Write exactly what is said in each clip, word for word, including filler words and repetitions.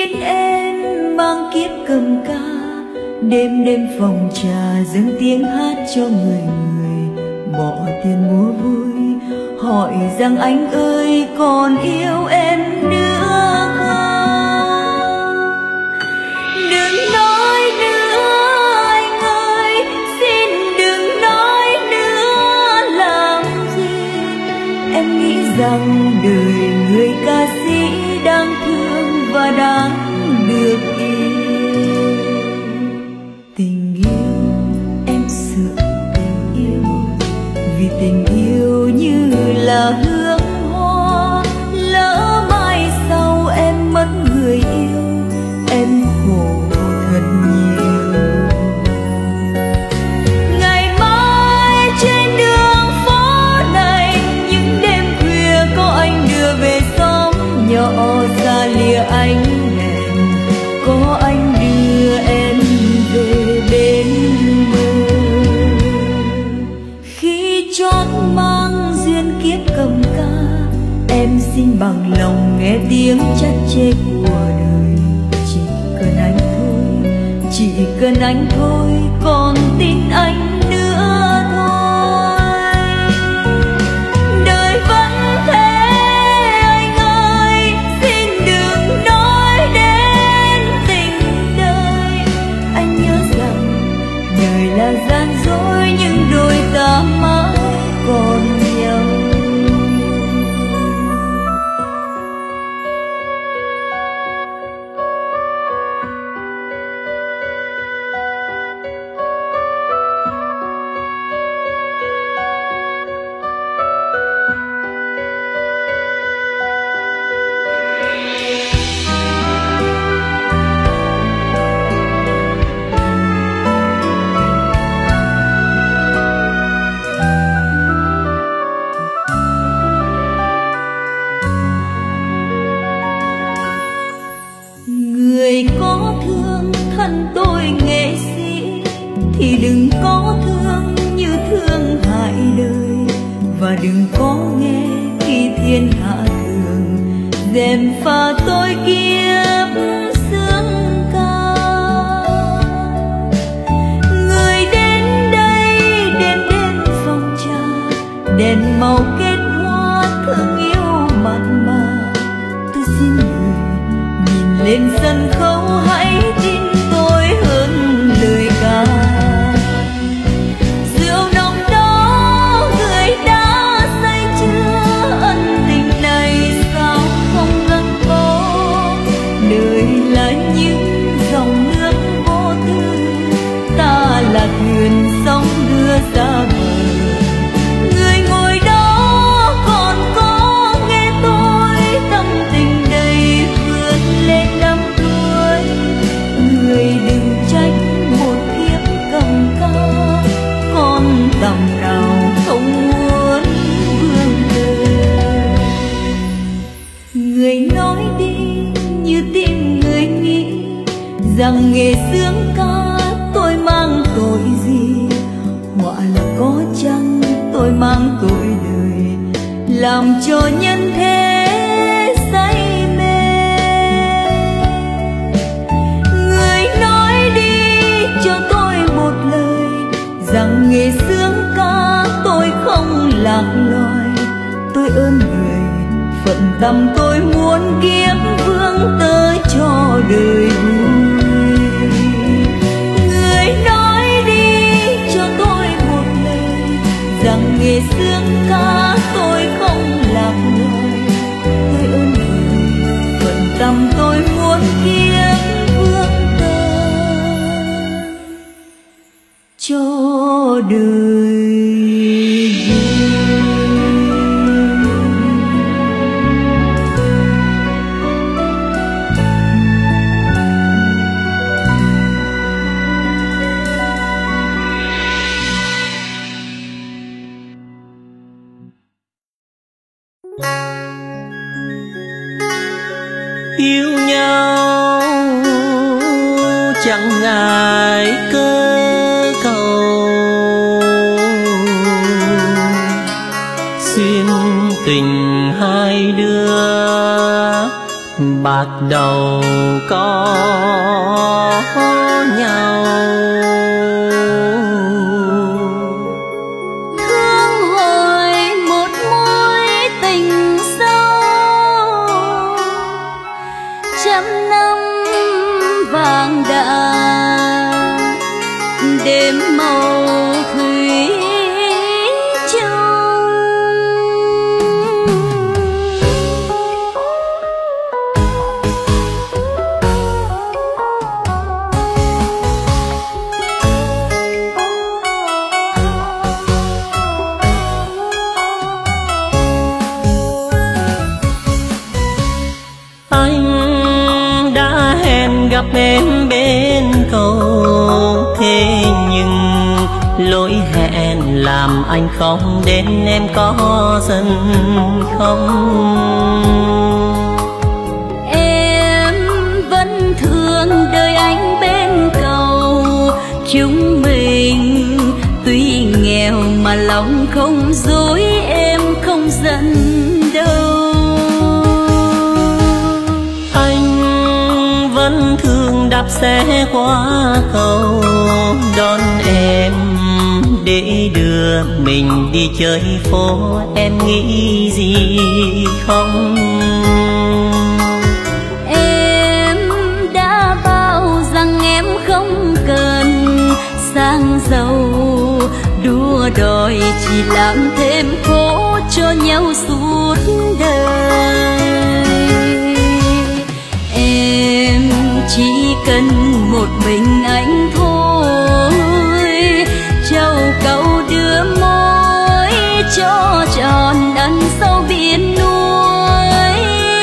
xin em mang kiếp cầm ca, đêm đêm phòng trà dâng tiếng hát cho người người bỏ tiền mua vui, hỏi rằng anh ơi còn yêu em nữa không? Đừng nói nữa anh ơi, xin đừng nói nữa làm gì. Em nghĩ rằng đời người ca sĩ đáng thương và đáng được yêu. Tình yêu em sợ tình yêu, vì tình yêu như là hương hoa, lỡ mai sau em mất người yêu, em khổ thật nhiều. Ngày mai trên đường phố này, những đêm khuya có anh đưa về xóm nhỏ xa lìa ánh đèn, có anh đưa em về bên bờ. Khi chót mang duyên kiếp cầm ca, em xin bằng lòng nghe tiếng chát chê của đời. Chỉ cần anh thôi, chỉ cần anh thôi, còn tin anh nữa thôi. Đời vẫn thế anh ơi, xin đừng nói đến tình đời. Anh nhớ rằng đời là gian dối, nhưng đôi ta mãi còn nhau. Người có thương thân tôi nghệ sĩ, thì đừng có thương như thương hại đời, và đừng có nghe khi thiên hạ thường dèm pha tôi kiếp sướng ca. Người đến đây đêm đêm phòng trà, đèn màu kết hoa thương yêu mặn mà. Tôi xin người nhìn lên sân khấu, hãy tin tôi hơn lời ca. Rượu nồng đó người đã say chưa, ân tình này sao không gắn bó. Đời là những dòng nước vô tư, ta là thuyền sóng đưa ra bờ. Người ngồi đó còn có nghe tôi, tâm tình đầy vươn lên năm tuổi. Người đừng trách một kiếp cầm ca, con tầm nào không muốn vươn đời. Người nói đi như tim người nghĩ, rằng nghề sướng ca tôi mang tội gì. Họa là có chăng tôi mang tội đời, làm cho nhân thế say mê. Người nói đi cho tôi một lời, rằng nghề sướng ca tôi không lạc loài. Tôi ơn người, phận tâm tôi muốn kiếp vương tới cho đời vui. Người nói đi cho tôi một lời, rằng nghề sướng ca tôi không lạc loài. Tôi ơn người, phận tâm tôi muốn kiếp vương tới cho đời. Yêu nhau chẳng ngại cơ cầu, xin tình hai đứa bạc đầu có nhau. Thương hồi một mối tình sâu, trăm năm vàng đã đêm màu thủy chung. Anh đã hẹn gặp em bên cầu, thế nhưng lỗi hẹn làm anh không đến, em có giận không? Em vẫn thương đời anh bên cầu, chúng mình tuy nghèo mà lòng không dối, em không giận đâu. Anh vẫn thường đạp xe qua cầu đón em để đưa mình đi chơi phố, em nghĩ gì không? Em đã bảo rằng em không cần sang giàu, đua đòi chỉ làm thêm khổ cho nhau suốt đời. Em chỉ cần một mình anh thôi, châu cầu đưa mối cho tròn ân sâu biển núi.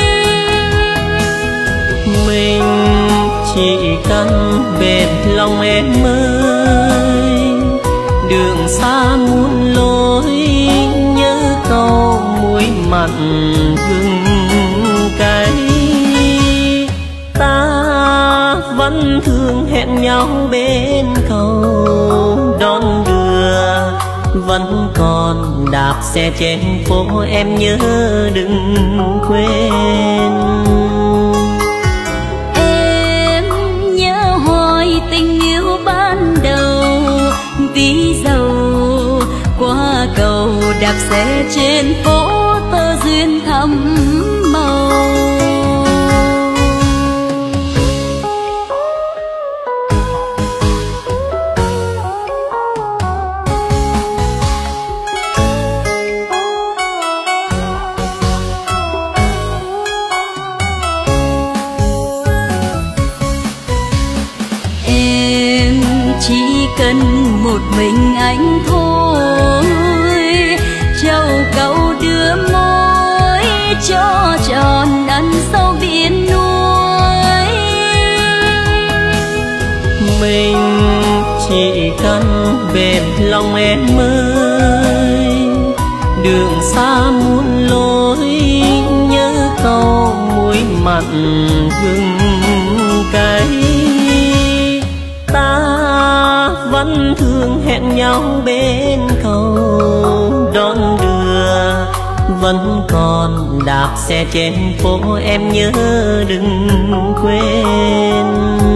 Mình chỉ cần bệt lòng em ơi, đường xa muôn lối nhớ câu muối mặn gừng cay. Ta vẫn thường hẹn nhau bên cầu đón đưa, vẫn còn đạp xe trên phố, em nhớ đừng quên. Em nhớ hồi tình yêu ban đầu, ví dầu qua cầu đạp xe trên phố, tơ duyên thắm màu. Chỉ cần một mình anh thôi, châu cầu đưa mối cho tròn ân sâu biển núi. Mình chỉ cần bệt lòng em ơi, đường xa muôn lối nhớ câu muối mặn gừng cay. Ta vẫn thường hẹn nhau bên cầu đón đưa, vẫn còn đạp xe trên phố, em nhớ đừng quên.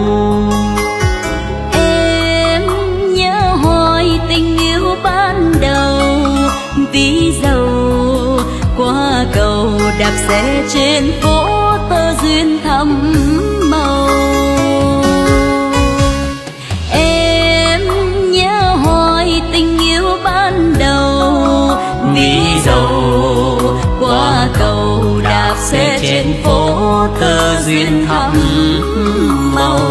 Em nhớ hồi tình yêu ban đầu, ví dầu qua cầu đạp xe trên phố, tơ duyên thắm màu. Ví dầu qua cầu đạp xe trên phố, tơ duyên thắm màu.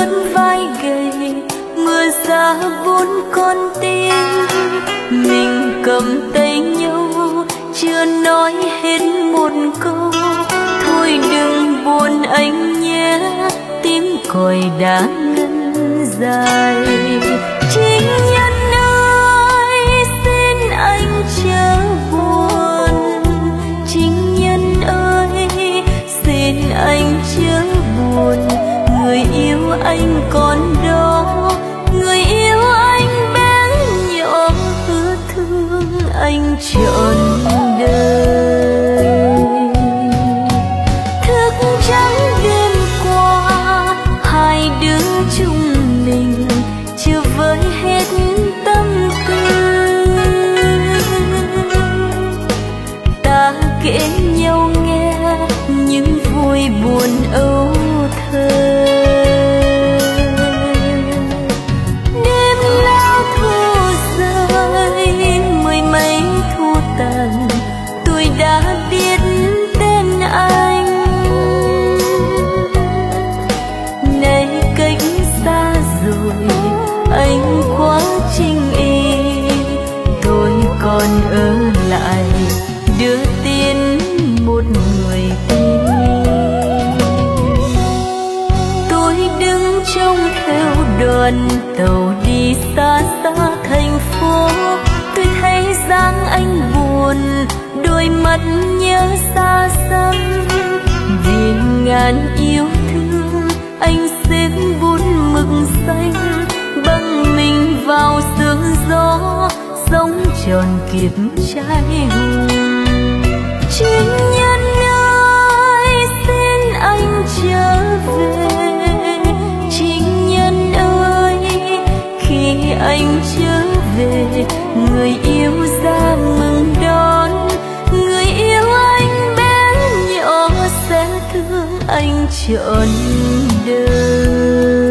vươn vai gầy, mưa giá bốn con tim. Mình cầm tay nhau chưa nói hết một câu, thôi đừng buồn anh nhé, tiếng còi đã ngân dài. Chính nhân ơi xin anh chớ buồn, chính nhân ơi xin anh chớ buồn. Người yêu anh còn đó, người yêu anh bé nhỏ, hứa thương anh trọn đời. Thức trắng đêm qua hai đứa chung mình, chưa với hết tâm tư. Ta kể nhau nghe những vui buồn âu thơ. Đêm lao thu rơi mười mấy thu tàn, tôi đã biết tên anh. Nay cách xa rồi anh quá chinh y, tôi còn ở lại đưa tin một người tin. Tôi đứng trông theo đoàn tàu đi xa xa thành phố, tôi thấy dáng anh buồn, đôi mắt nhớ xa xăm. Vì ngàn yêu thương anh xếp bút mực xanh, băng mình vào sương gió, sống tròn kiếp trai hùng. Chính nhân ơi xin anh trở về, chính nhân ơi khi anh trở về, người yêu ra mừng đón. Người yêu anh bé nhỏ sẽ thương anh trọn đời.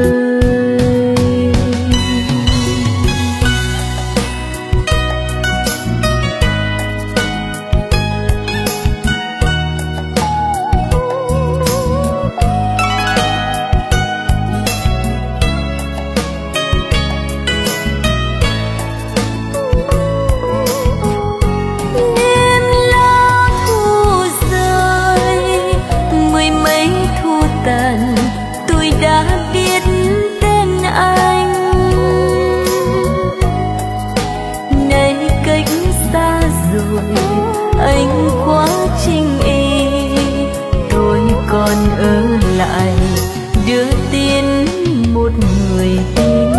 Tôi đã biết tên anh. Nay cách xa rồi anh quá chinh y, tôi còn ở lại đưa tin một người tin.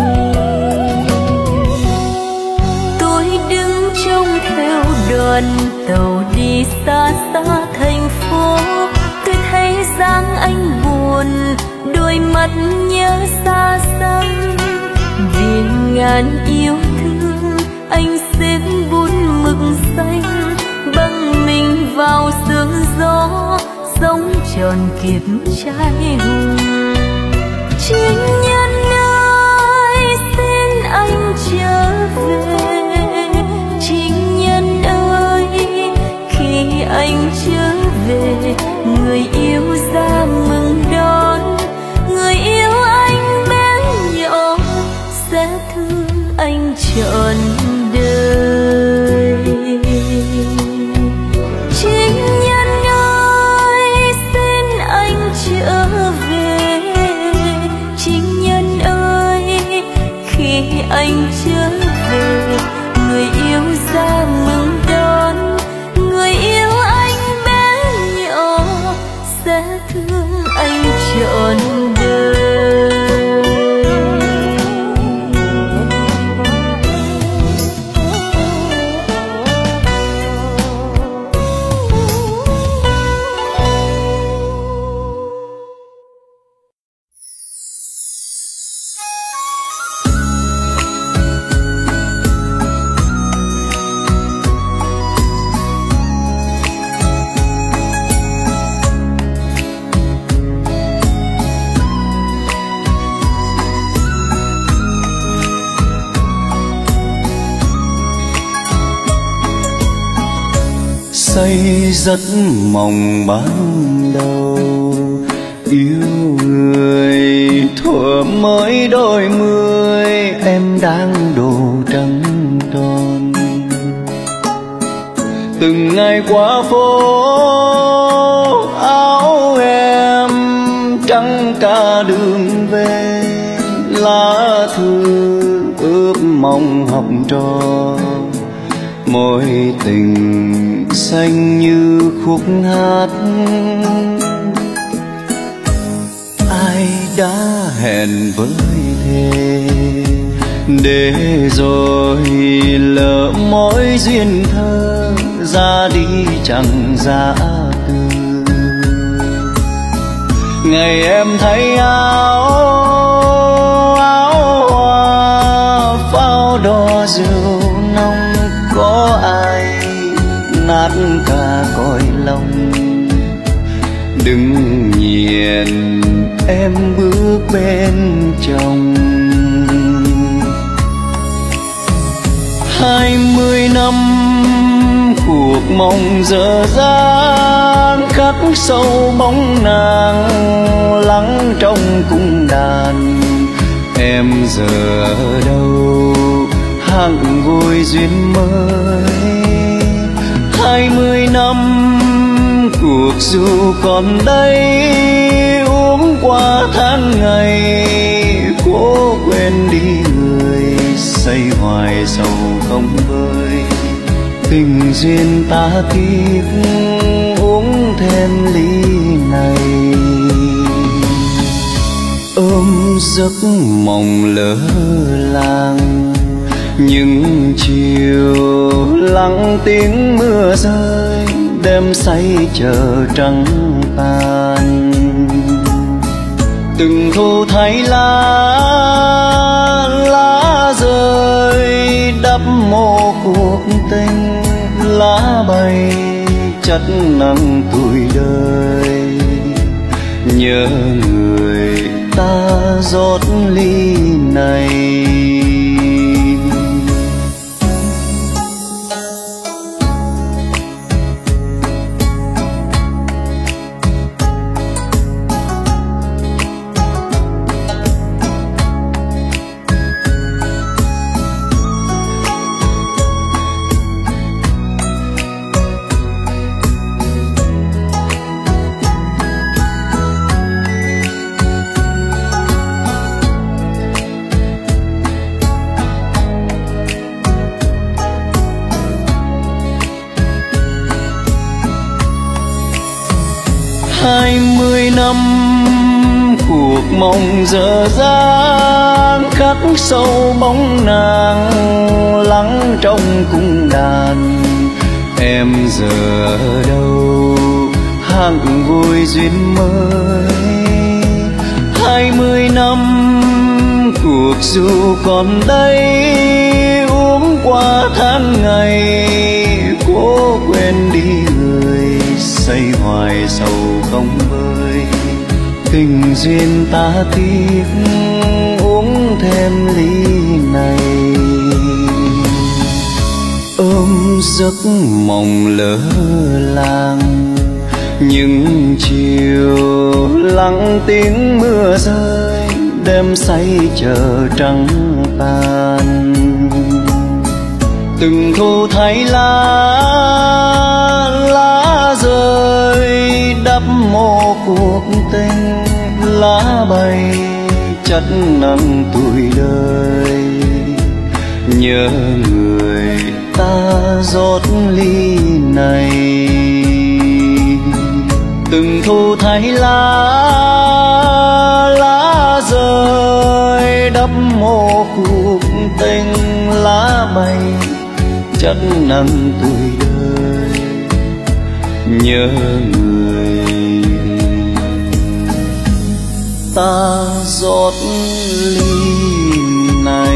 Tôi đứng trông theo đoàn tàu đi xa xa thành phố, tôi thấy dáng anh buồn, đôi mắt nhớ xa xăm. Vì ngàn yêu thương anh xếp bút mực xanh, băng mình vào sương gió, sống tròn kiếp trai hùng. Chính nhân ơi xin anh trở về, chính nhân ơi khi anh trở về, người yêu ra mừng đón. Người yêu anh bé nhỏ sẽ thương anh trọn đời. Chính nhân ơi xin anh trở về, chính nhân ơi khi anh trở về, người yêu ra mừng đón. Người yêu anh bé nhỏ sẽ thương anh trọn đời. Say rất mộng ban đầu, yêu người thuở mới đôi mươi, em đang đồ trắng tròn. Từng ngày qua phố áo em trắng cả đường về, lá thư ước mong học trò, mối tình xanh như khúc hát. Ai đã hẹn với thề để rồi lỡ mối duyên thơ, ra đi chẳng giá từ. Ngày em thấy áo áo hoa pháo đỏ rượu nồng, có ai nát cả cõi lòng. Đừng nhìn em bước bên chồng. Hai mươi năm cuộc mong dở dang, khắc sâu bóng nàng lắng trong cung đàn. Em giờ ở đâu hằng vui duyên mới. Hai mươi năm cuộc dù còn đây, uống qua tháng ngày cố quên đi người, say hoài sầu không vơi. Tình duyên ta tiếc uống thêm ly này, ôm giấc mộng lỡ làng. Những chiều lặng tiếng mưa rơi, đêm say chờ trắng tàn. Từng thu thấy lá lá rơi đắp mô cuộc tình, lá bay chất nắng tuổi đời. Nhớ người ta rót ly này. Hai mươi năm cuộc mong dở dang, khắc sâu bóng nàng lắng trong cung đàn. Em giờ ở đâu hằng vui duyên mới. Hai mươi năm cuộc dù còn đây, uống qua tháng ngày cố quên đi người, say hoài sầu không vơi. Tình duyên ta tiếc uống thêm ly này, ôm giấc mộng lỡ làng. Những chiều lặng tiếng mưa rơi, đêm say chờ trắng tàn. Từng thu thấy lá lá rơi đắp mô cuộc tình, lá bay chất nắng tuổi đời. Nhớ người ta rót ly này. Từng thu thấy lá lá rơi đắp mô cuộc tình, lá bay chất nắng tuổi đời. Nhớ người ta rót ly này.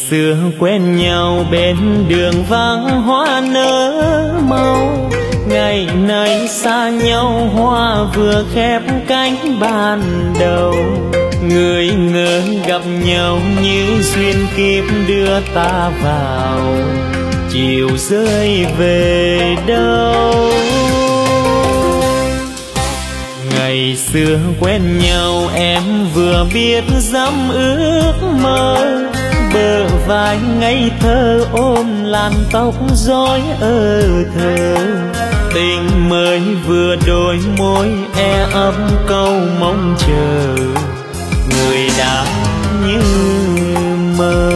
xưa quen nhau bên đường vắng hoa nở màu, ngày nay xa nhau hoa vừa khép cánh ban đầu. Người ngỡ gặp nhau như duyên kiếp đưa ta vào, chiều rơi về đâu. Ngày xưa quen nhau em vừa biết dám ước mơ, bờ vai ngây thơ ôm làn tóc rối ơ thơ. Tình mới vừa đôi môi e ấp câu mong chờ, người đã như mơ.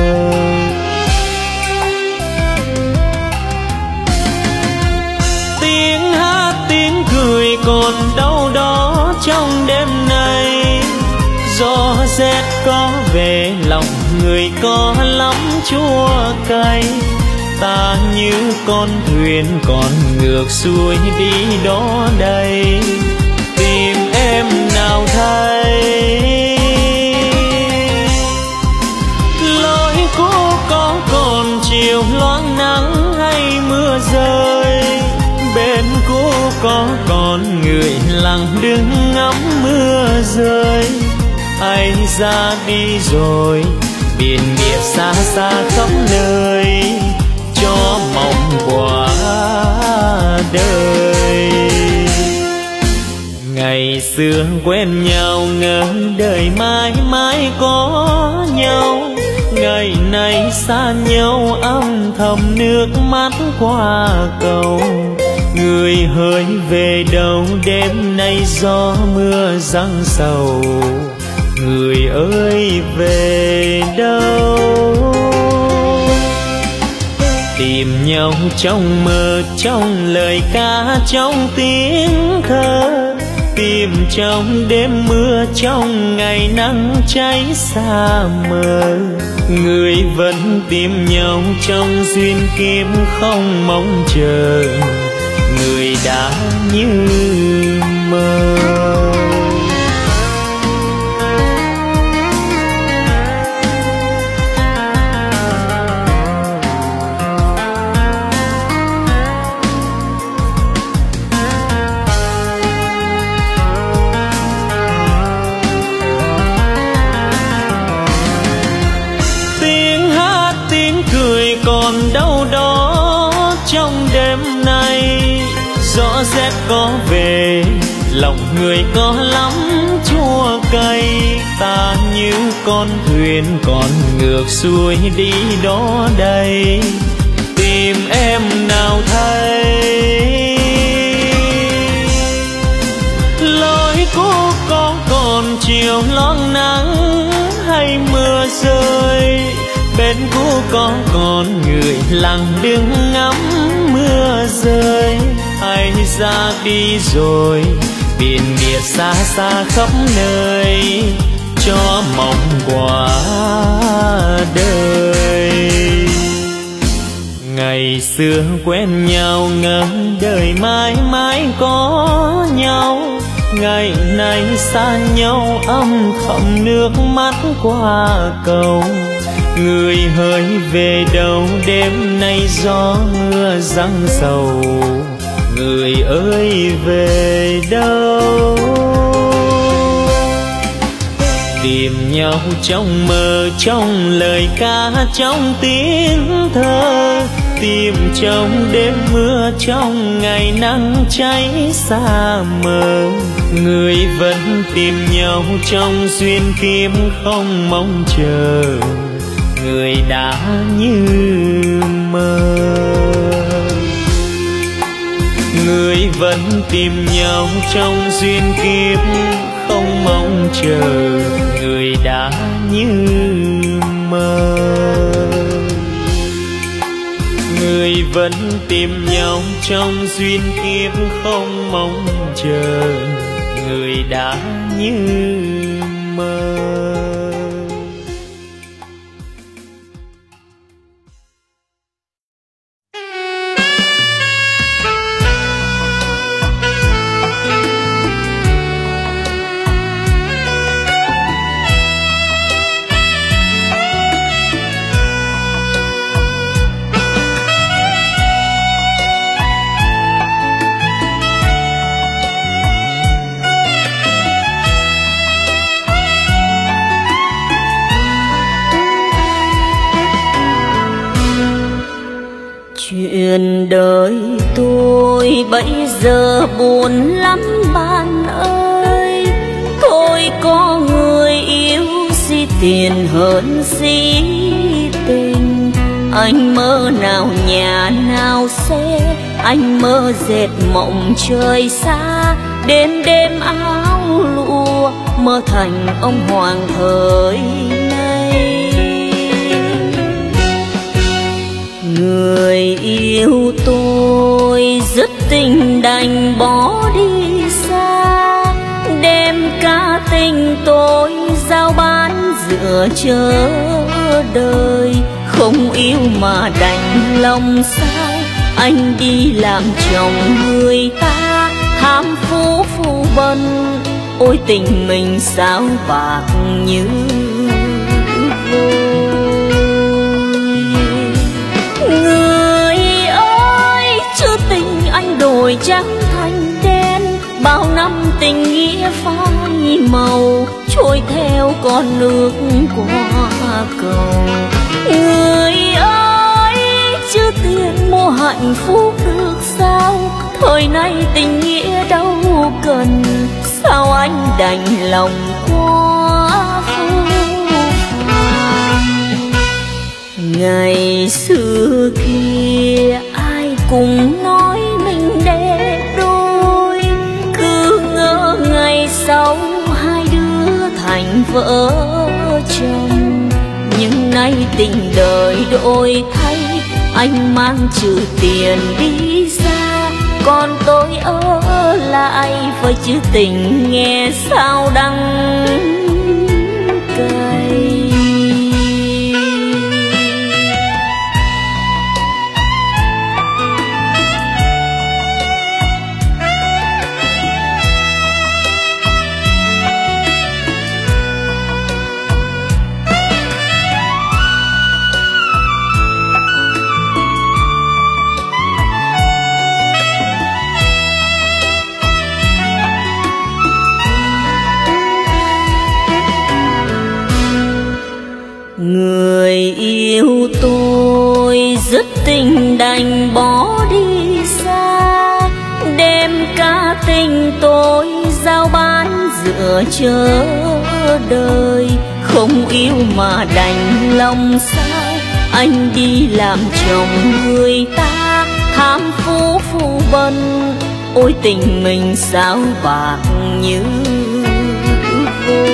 Tiếng hát tiếng cười còn đâu đó trong đêm nay, gió rét có về lòng người có lắm chua cay. Ta như con thuyền còn ngược xuôi đi đó đây, tìm em nào thấy. Lối cũ có còn chiều loáng nắng hay mưa rơi, bên cũ có còn người lặng đứng ngắm mưa rơi. Ai ra đi rồi biển biệt xa xa khắp nơi, cho mong qua đời. Ngày xưa quen nhau ngỡ đời mãi mãi có nhau, ngày nay xa nhau âm thầm nước mắt qua cầu. Người hỡi về đâu đêm nay gió mưa giăng sầu, người ơi về đâu. Tìm nhau trong mơ trong lời ca trong tiếng thơ, tìm trong đêm mưa trong ngày nắng cháy xa mờ. Người vẫn tìm nhau trong duyên kiếp không mong chờ, người đã như mơ. Còn đâu đó trong đêm nay, gió rét có về lòng người có lắm chua cay. Ta như con thuyền còn ngược xuôi đi đó đây, tìm em nào thấy. Lối cũ có còn chiều loáng nắng hay mưa rơi, bên cũ có còn người lặng đứng ngắm mưa rơi. Ai ra đi rồi biển biệt xa xa khắp nơi, cho mong qua đời. Ngày xưa quen nhau ngỡ đời mãi mãi có nhau, ngày nay xa nhau âm thầm nước mắt qua cầu. Người hỡi về đâu đêm nay gió mưa giăng sầu, người ơi về đâu. Tìm nhau trong mơ trong lời ca trong tiếng thơ, tìm trong đêm mưa trong ngày nắng cháy xa mờ. Người vẫn tìm nhau trong duyên kiếp không mong chờ, người đã như mơ. Người vẫn tìm nhau trong duyên kiếp không mong chờ, người đã như mơ. Người vẫn tìm nhau trong duyên kiếp không mong chờ, người đã như mơ. Chuyện đời tôi bây giờ buồn lắm bạn ơi. Tôi có người yêu si tiền hơn si tình. Anh mơ nào nhà nào xe, anh mơ dệt mộng trời xa. Đêm đêm áo lụa mơ thành ông hoàng thời nay. Người yêu tôi dứt tình đành bỏ đi xa. Đêm ca tình tôi giao bán giữa chờ đời. Không yêu mà đành lòng sao, anh đi làm chồng người ta. Tham phú phu bần, ôi tình mình sao bạc như vôi. Người ơi, chữ tình anh đổi trắng thành đen. Bao năm tình nghĩa phai màu, trôi theo con nước qua cầu. Người ơi, chữ tiền mua hạnh phúc được sao? Thời nay tình nghĩa đâu cần, sao anh đành lòng quá phũ phàng. Ngày xưa kia ai cũng nói mình đẹp đôi, cứ ngỡ ngày sau hai đứa thành vợ chồng. Nhưng nay tình đời đổi thay, anh mang trừ tiền đi xa, còn tôi ở lại với chữ tình nghe sao đắng cay. Người yêu tôi dứt tình đành bỏ đi xa. Đêm ca tình tôi giao bán giữa chờ đời. Không yêu mà đành lòng sao, anh đi làm chồng người ta. Tham phú phu bần, ôi tình mình sao bạc như vôi.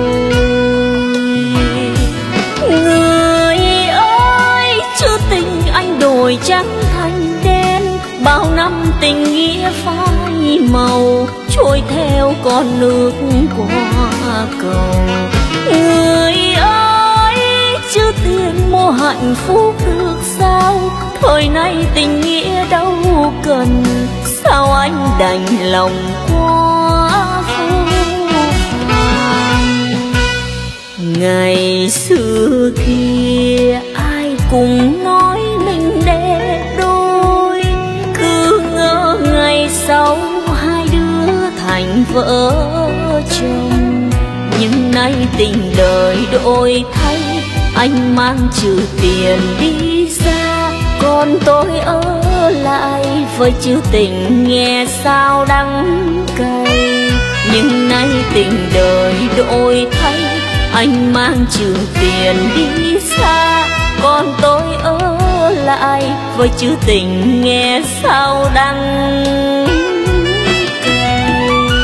Người ơi, chữ tình anh đổi trắng thành đen. Bao năm tình nghĩa phai màu, trôi theo con nước qua cầu. Người ơi, chữ tiền mua hạnh phúc được sao? Thời nay tình nghĩa đâu cần, sao anh đành lòng quá phũ phàng. Ngày xưa kia ai cũng nói mình đẹp đôi, cứ ngỡ ngày sau hai đứa thành vợ chồng. Nhưng nay tình đời đổi thay, anh mang trừ tiền đi xa, còn tôi ở lại với chữ tình nghe sao đắng cay. Nhưng nay tình đời đổi thay, anh mang trừ tiền đi xa, còn tôi ở lại với chữ tình nghe sao đắng cay.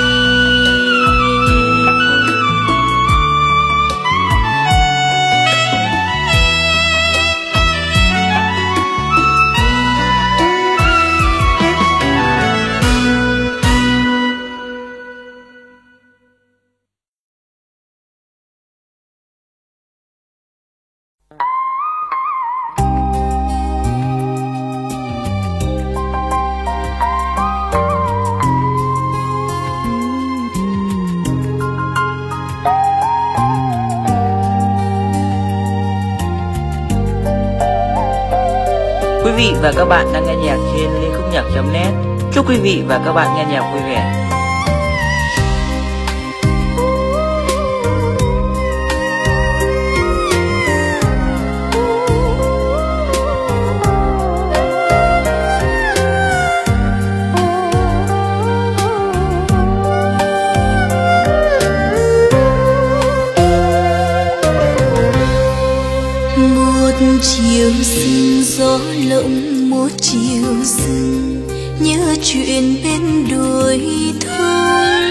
Quý vị và các bạn đang nghe nhạc trên Liên Khúc Nhạc chấm net. Chúc quý vị và các bạn nghe nhạc vui vẻ. chiều rừng nhớ chuyện bên đồi thôn.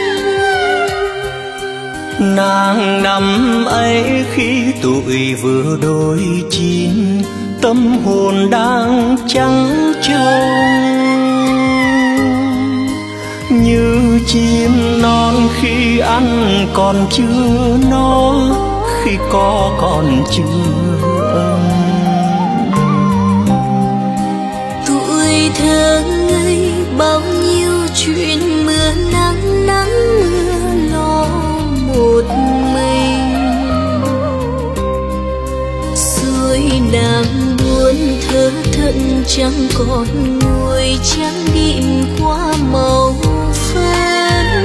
Nàng năm ấy khi tuổi vừa đôi chín, tâm hồn đang trắng trông như chim non khi ăn còn chưa no, khi có còn chưa ấm. Tuổi thơ ngây bao nhiêu chuyện mưa nắng nắng mưa lo một mình, rồi nàng buồn thơ thẫn chẳng còn ngồi trắng đêm qua màu phấn.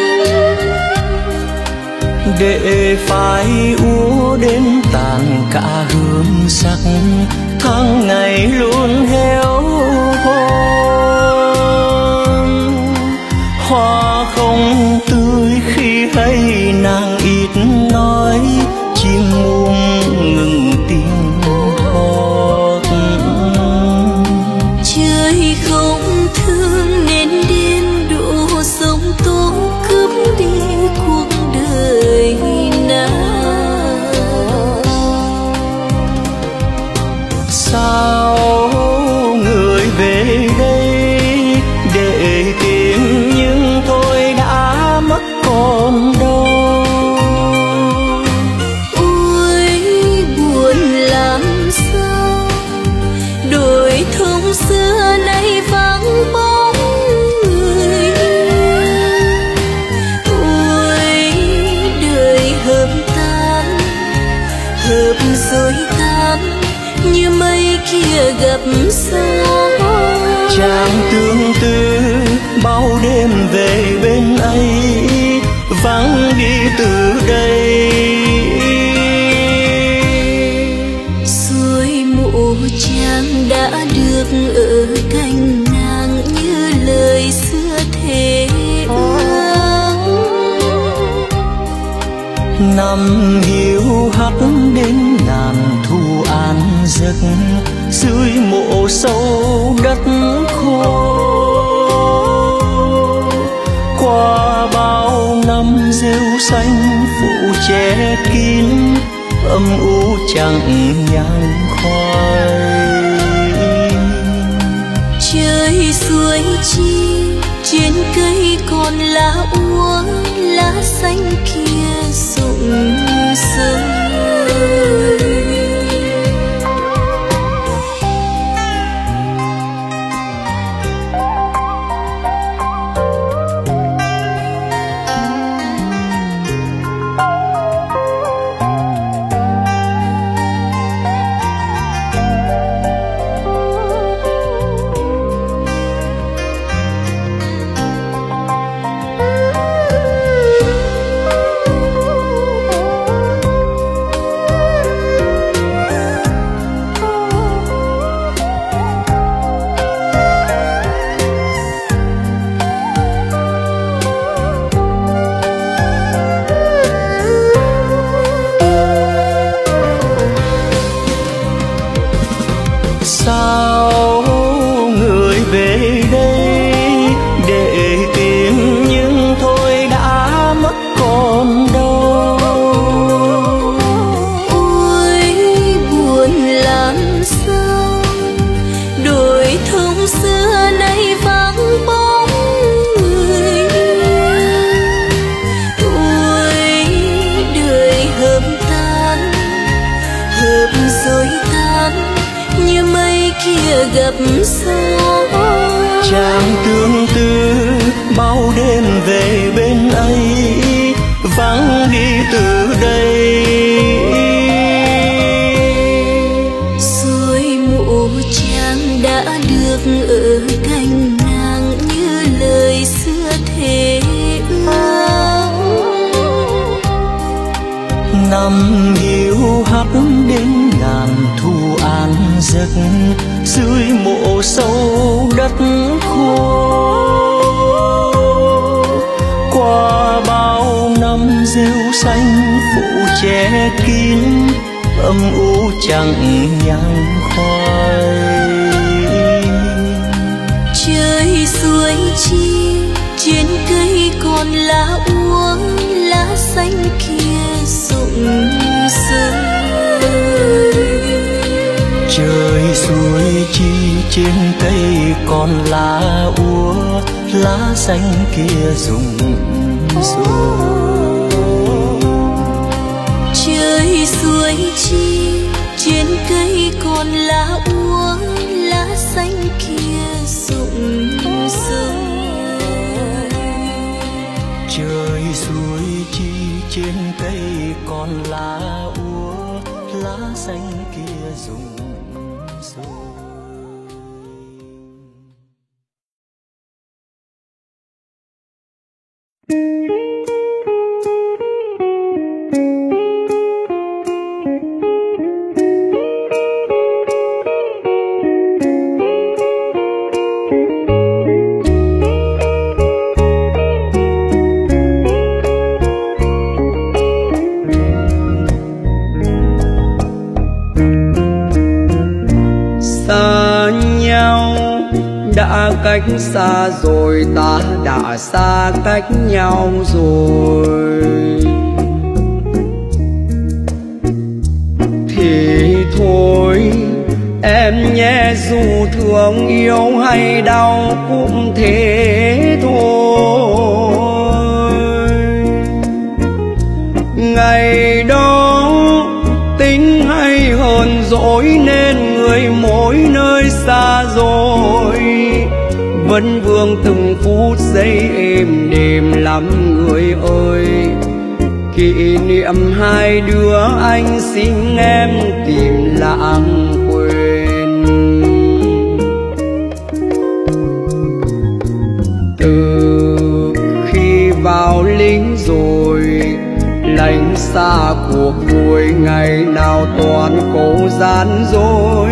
Để phai úa đến tàn cả hương sắc, tháng ngày luôn héo hon. Hoa không tươi khi hay nàng ít nói, chim muông ngừng tiếng hót. Trời không thương nên đêm độ sông tố cướp đi cuộc đời nàng. Sao người về đây để tìm nhưng thôi đã mất còn đâu. Ôi buồn làm sao đồi thông xưa nay vắng bóng người. Ôi đời hợp tan hợp rồi tan như mây kia gặp gió. Chàng tương tư bao đêm về bên ấy, vắng đi từ đây. Rồi mộ chàng đã được ở cạnh nàng như lời xưa thề ước. Năm hiu hắt đến ngàn thu an giấc, dưới mộ sâu đất khô. Qua bao năm rêu xanh phủ che kín, âm u chẳng nhang khoai. Trời suối chi trên cây còn lá úa, lá xanh kia rụng rơi. Sao người về đây để tìm nhưng thôi đã mất còn đâu. Ôi buồn làm sao đồi thông xưa nay vắng bóng người. Ôi đời hợp tan hợp rồi tan như mây kia gặp gió. Chàng tương tư bao đêm về bên ấy, vắng đi từ đây. Rồi mộ chàng đã được ở cạnh nàng như lời xưa thề ước. Năm hiu hắt đến ngàn thu an giấc, dưới mộ sâu đất khô. Qua bao năm rêu xanh phủ che kín, âm u chẳng nhang khoai. còn lá úa lá xanh kia rụng rơi. Trời suối chi trên cây còn lá úa lá xanh kia rụng rồi. Trời suối chi trên cây còn lá úa lá xanh kia rụng rơi. Trời suối chi trên cây còn lá úa lá xanh kia rụng rồi. Đã cách xa rồi, ta đã xa cách nhau rồi, thì thôi em nhé, dù thương yêu hay đau cũng thế thôi. Ngày đó tính hay hờn dỗi nên người mỗi nơi xa rồi, vẫn vương từng phút giây êm đềm lắm người ơi. Kỷ niệm hai đứa anh xin em tìm lãng quên. Từ khi vào lính rồi, lánh xa cuộc vui, ngày nào toàn cố gian dối.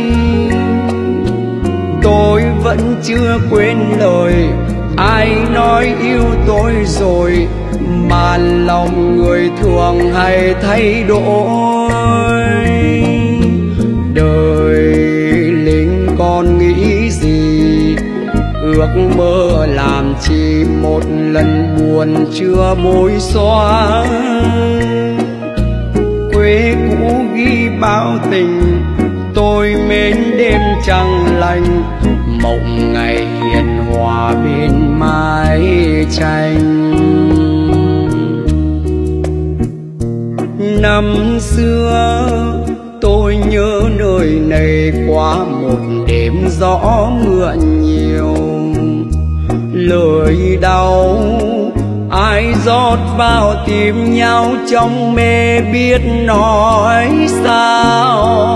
Tôi vẫn chưa quên lời ai nói yêu tôi rồi, mà lòng người thường hay thay đổi. Đời lính còn nghĩ gì, ước mơ làm chi một lần buồn chưa bối xóa. Quê cũ ghi bao tình, tôi mến đêm trăng lành, mộng ngày hiền hòa bên mái tranh. Năm xưa tôi nhớ nơi này qua một đêm gió mượn nhiều, lời đau ai rót vào tim nhau trong mê biết nói sao.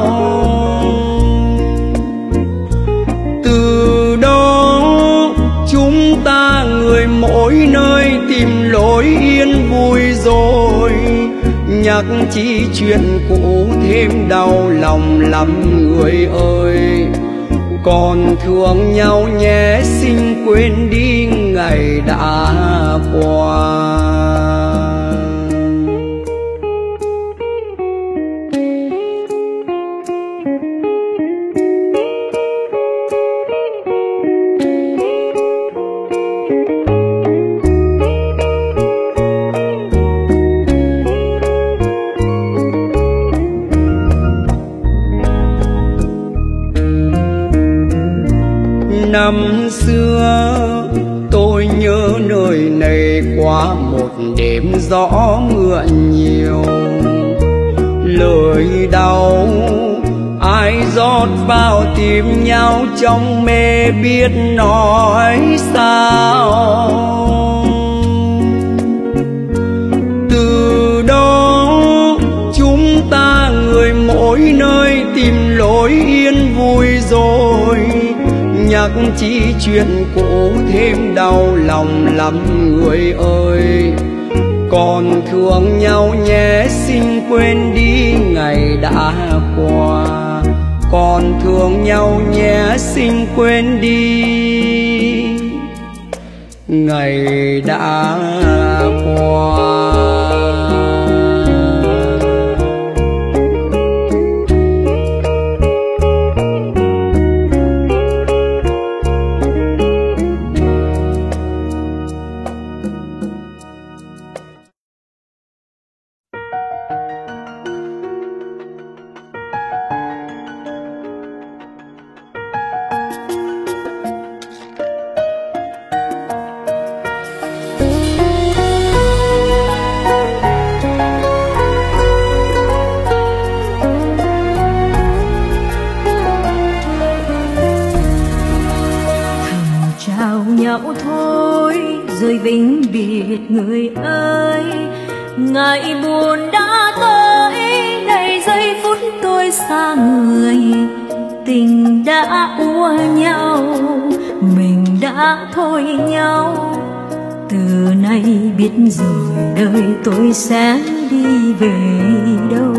Từ đó chúng ta người mỗi nơi tìm lối yên vui rồi, nhắc chi chuyện cũ thêm đau lòng lắm người ơi. Còn thương nhau nhé, xin quên đi ngày đã qua. Năm xưa tôi nhớ nơi này qua một đêm gió mượn nhiều, lời đau ai rót vào tim nhau trong mê biết nói sao. Từ đó chúng ta người mỗi nơi tìm lối yên vui rồi, nhắc chỉ chuyện cũ thêm đau lòng lắm người ơi. Còn thương nhau nhé, xin quên đi ngày đã qua. Còn thương nhau nhé, xin quên đi ngày đã qua. biệt người ơi. Ngày buồn đã tới, này giây phút tôi xa người. Tình đã úa nhau, mình đã thôi nhau. Từ nay biết rồi đời tôi sẽ đi về đâu.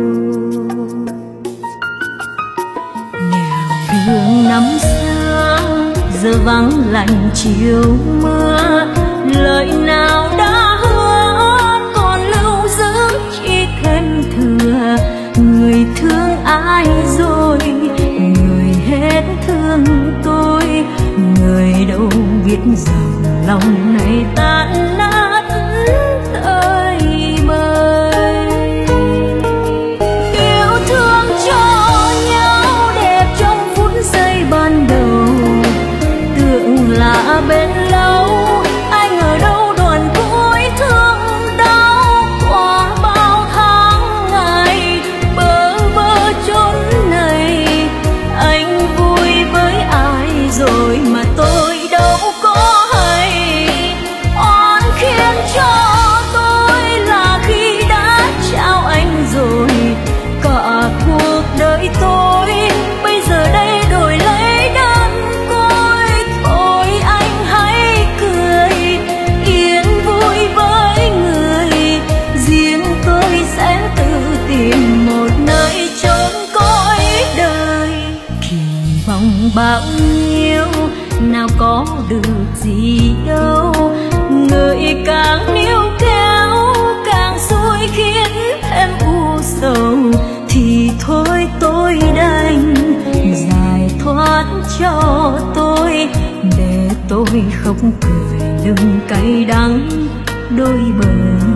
Nẻo đường năm xưa giờ vắng lạnh chiều mưa. Lời nào đã hứa còn lưu giữ chỉ thêm thừa. Người thương ai rồi, người hết thương tôi. Người đâu biết rằng lòng này tan nát tơi bời. Yêu thương cho nhau đẹp trong phút giây ban đầu, tưởng là bên lâu. Anh ở đâu đoàn cuối thương đau qua bao tháng ngày bơ vơ chốn này. Anh vui với ai rồi mà tôi đâu có hay. Oan khiến cho tôi là khi đã trao anh rồi. Cả cuộc đời tôi bây giờ đây đổi lấy đơn côi. Thôi anh hãy cười, yên vui với người. Riêng tôi sẽ tự tìm một nơi chốn cõi đời. Kỳ vọng bao nhiêu nào có được gì đâu. Người càng níu kéo càng xui khiến em u sầu. Thì thôi tôi đành giải thoát cho tôi, để tôi không cười đừng cay đắng đôi bờ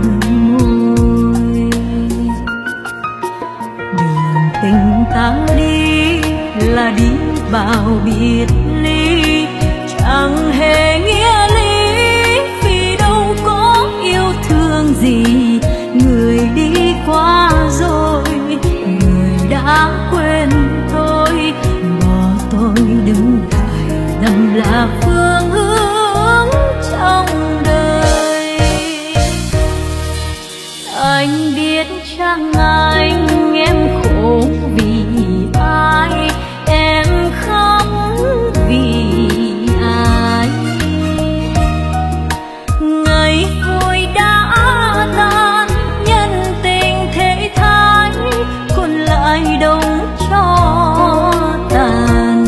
môi. Đường tình ta đi là đi vào biệt ly, chẳng hề nghĩa lý vì đâu có yêu thương gì. Người đi qua rồi, người đã quên tôi. Bỏ tôi đứng lại lầm là phương hướng trong đời. Anh biết chăng anh em khổ vì ai, em khóc vì ai. Ngày vui đã tan, nhân tình thế thái còn lại đông cho tàn.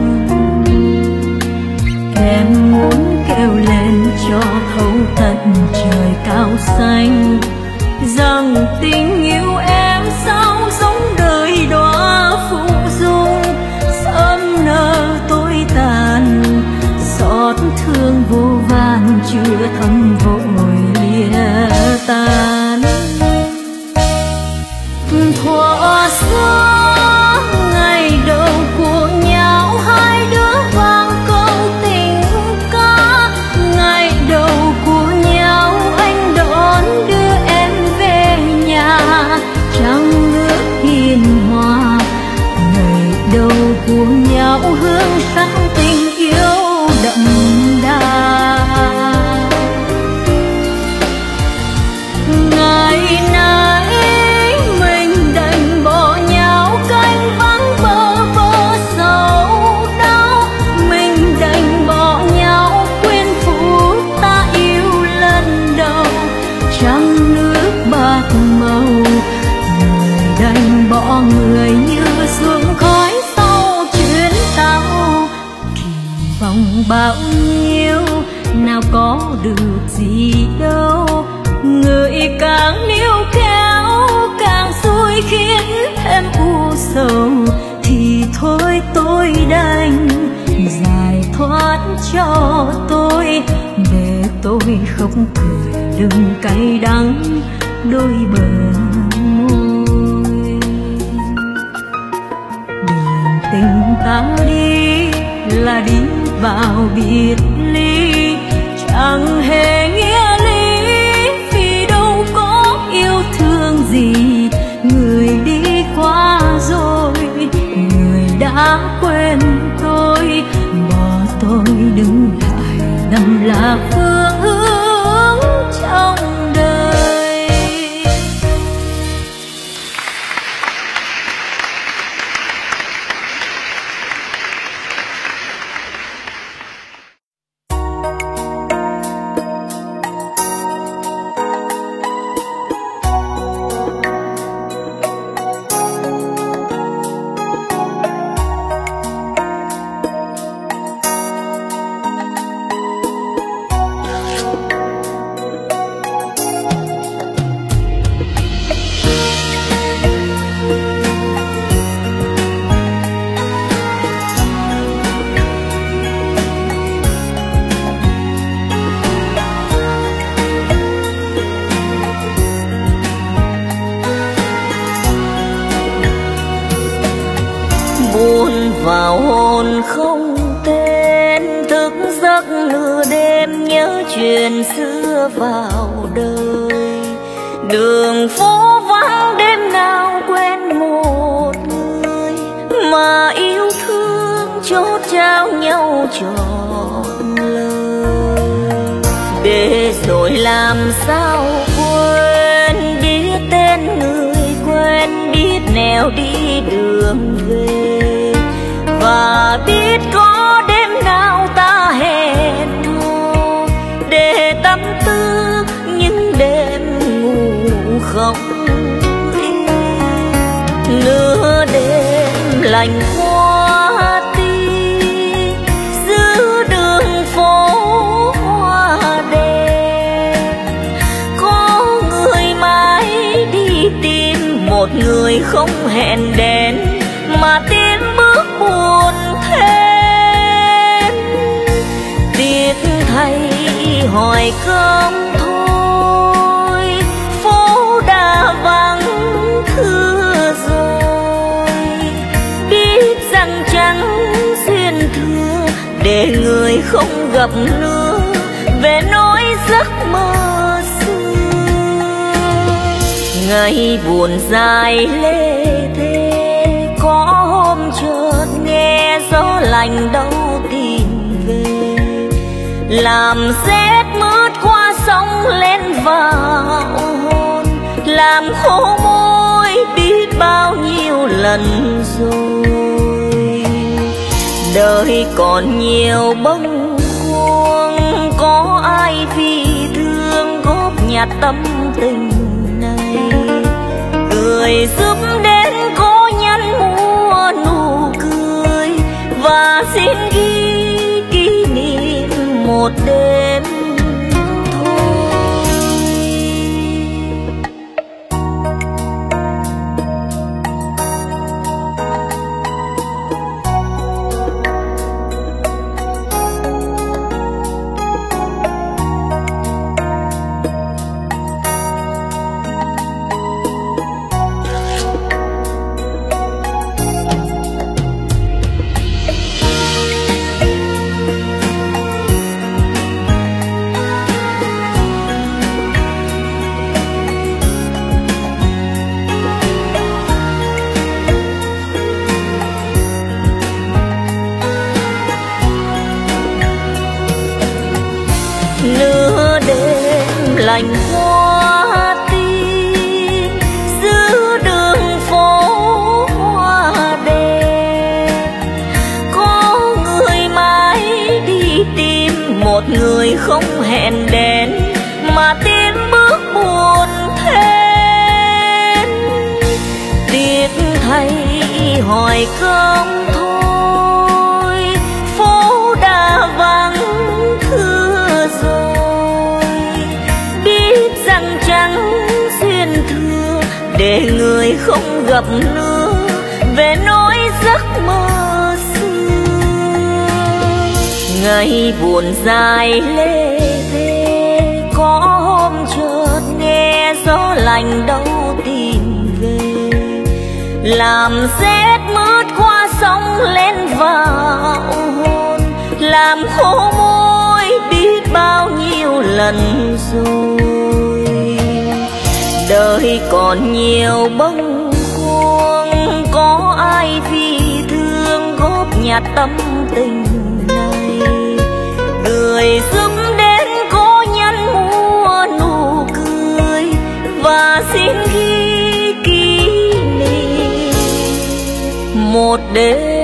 Em muốn kêu lên cho thấu tận trời cao xanh, rằng tình yêu em sao giống đời đóa phụ dung. Sớm nở tối tàn, xót thương vô vàn chưa thấm vội lìa tan. Thuở xưa ngày đầu của nhau, hai đứa vang câu tình ca. Ngày đầu của nhau anh đón đưa em về nhà, trăng ước hiền hòa. Ngày đầu của nhau hương sắc tình yêu đậm đà. Ngày nay mình đành bỏ nhau cánh vắng bơ vơ sầu đau. Mình đành bỏ nhau quên phút ta yêu lần đầu. Trăng nước bạc màu, người đành bỏ người như xuống khói sau chuyến tàu. Kỳ vọng bao nhiêu nào có được gì đâu. Người càng níu kéo càng xui khiến em u sầu. Thì thôi tôi đành giải thoát cho tôi, để tôi không cười đừng cay đắng đôi bờ môi. Đường tình ta đi là đi vào biệt ly, chẳng hề nghĩa lý vì đâu có yêu thương gì. Người đi qua rồi, người đã quên tôi. Bỏ tôi đứng lại lầm là phương hướng chuyện xưa vào đời. Đường phố vắng đêm nào quên một người, mà yêu thương chốt trao nhau trọn lời. Để rồi làm sao quên, biết tên người quen, biết nẻo đi đường về, và biết có đêm nào ta hẹn hò để tâm tư những đêm ngủ không yên. Nửa đêm lạnh qua tim giữa đường phố hoa đèn, có người mãi đi tìm một người không hẹn đến, mà tiến bước buồn thêm. Tiếc thay hỏi cơm thôi, phố đã vắng thưa rồi. Biết rằng chẳng duyên thừa để người không gặp nữa, về nỗi giấc mơ xưa. Ngày buồn dài lê thê, có hôm chợt nghe gió lạnh đâu tìm về, làm rét mướt qua sóng lên vào hôn, làm khô môi biết bao nhiêu lần rồi. Đời còn nhiều bâng khuâng, có ai vì thương góp nhặt tâm tình này, người giúp đến có nhắn mua nụ cười, và xin ghi kỷ niệm một đêm lạnh qua tim giữa đường phố hoa đèn. Có người mãi đi tìm một người không hẹn đến, mà tiến bước buồn thêm. Tiếc thay hỏi cơm thôi, phố đã vắng thưa rồi. Biết rằng chẳng duyên thừa để người không gặp nữa, về nỗi giấc mơ xưa. Ngày buồn dài lê thê, có hôm chợt nghe gió lạnh đâu tìm về, làm rét mướt qua sóng lên vào hôn, làm khô môi biết bao nhiêu lần rồi. Đời còn nhiều bâng khuâng, có ai vì thương góp nhặt tâm tình này, người giúp đến có nhắn mua nụ cười, và xin ghi kỷ niệm một đêm.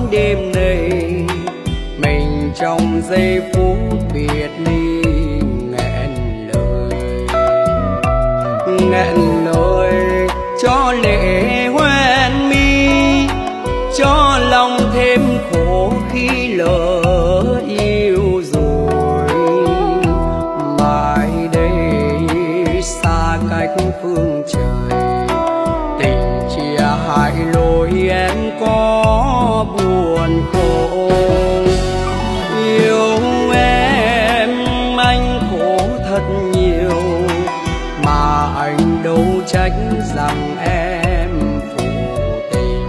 đêm nay mình trong giây phút biệt ly nghẹn lời, nghẹn lời cho lệ hoen mi, cho lòng thêm khổ khi lỡ yêu rồi. Mai đây xa cách phương trời, tình chia hai lối em có buồn khổ. Yêu em anh khổ thật nhiều, mà anh đâu trách rằng em phụ tình.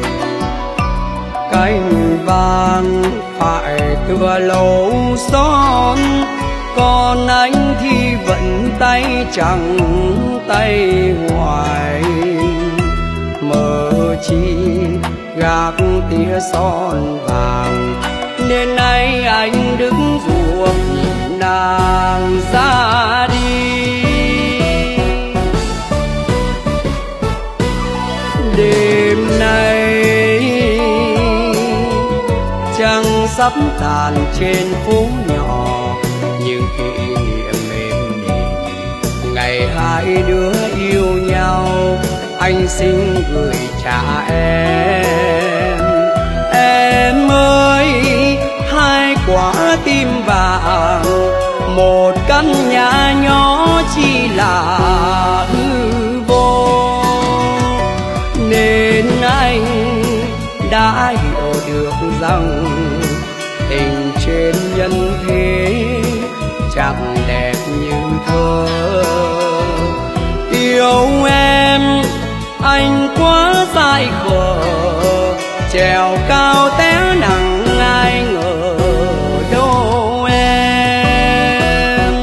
Cánh vàng phải tựa lâu son, còn anh thì vẫn tay trắng tay hoài. Mơ chi gác tia son vàng, nên nay anh đứng ruộng nhìn nàng ra đi. Đêm nay trăng sắp tàn trên phố nhỏ, những kỷ niệm êm đềm ngày hai đứa yêu nhau anh xin gửi trả em. Em ơi hai quả tim vàng, một căn nhà nhỏ chỉ là hư vô, nên anh đã hiểu được rằng tình trên nhân thế chẳng đẹp như thơ. Yêu em anh quá dại khờ, trèo cao té nặng ai ngờ đâu em.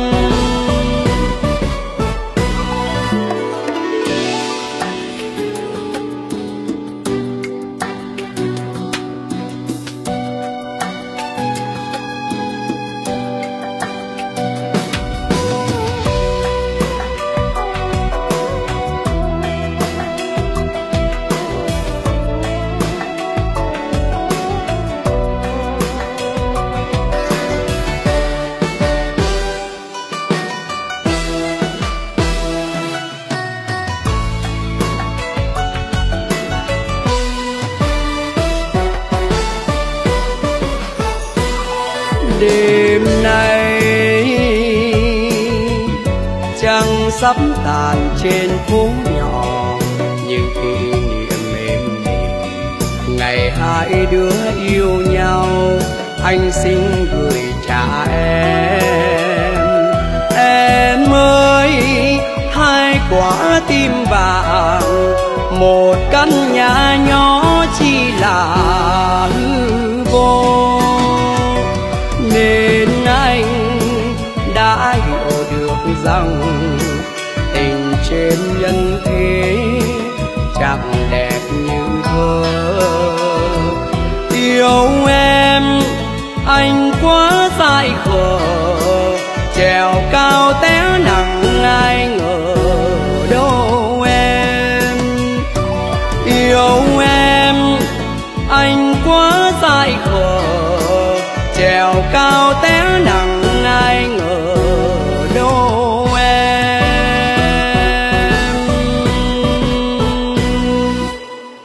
Đêm nay trăng sắp tàn trên phố nhỏ, những kỷ niệm êm đềm ngày hai đứa yêu nhau anh xin gửi trả em. Em ơi hai quả tim vàng, một căn nhà nhỏ chỉ là hư vô, nên anh đã hiểu được rằng tình trên nhân thế chẳng đẹp như thơ. Yêu em anh quá dại khờ, trèo cao té nặng ai ngờ đâu em. Yêu em anh quá dại khờ,